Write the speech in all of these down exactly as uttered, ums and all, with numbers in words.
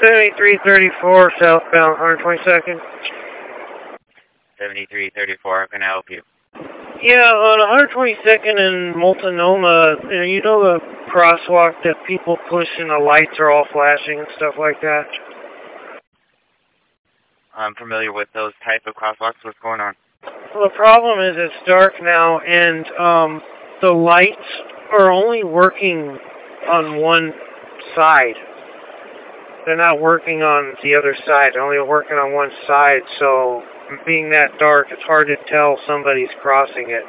seventy-three thirty-four southbound one twenty-second. seventy-three thirty-four, how can I help you? Yeah, on one twenty-second in Multnomah, you know, you know the crosswalk that people push and the lights are all flashing and stuff like that? I'm familiar with those type of crosswalks. What's going on? Well, the problem is it's dark now, and um, the lights are only working on one side. They're not working on the other side. They're only working on one side, so being that dark, it's hard to tell somebody's crossing it.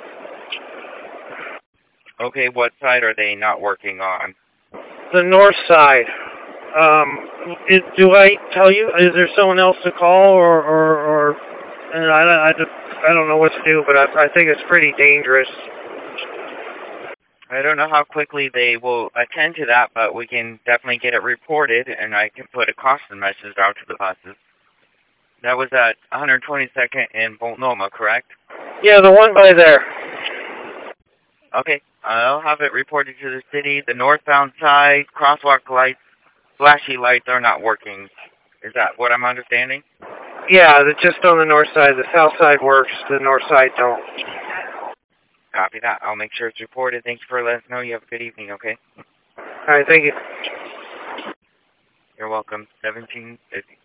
Okay, what side are they not working on? The north side. Um, is, do I tell you? Is there someone else to call, or, or, or and I, I, just, I don't know what to do, but I, I think it's pretty dangerous. I don't know how quickly they will attend to that, but we can definitely get it reported, and I can put a caution message out to the buses. That was at one twenty-second in Multnomah, correct? Yeah, the one by there. Okay, I'll have it reported to the city. The northbound side, crosswalk lights, flashy lights are not working. Is that what I'm understanding? Yeah, the, just on the north side. The south side works, the north side don't. Copy that. I'll make sure it's reported. Thank you for letting us know. You have a good evening, okay? All right, thank you. You're welcome. seventeen fifty.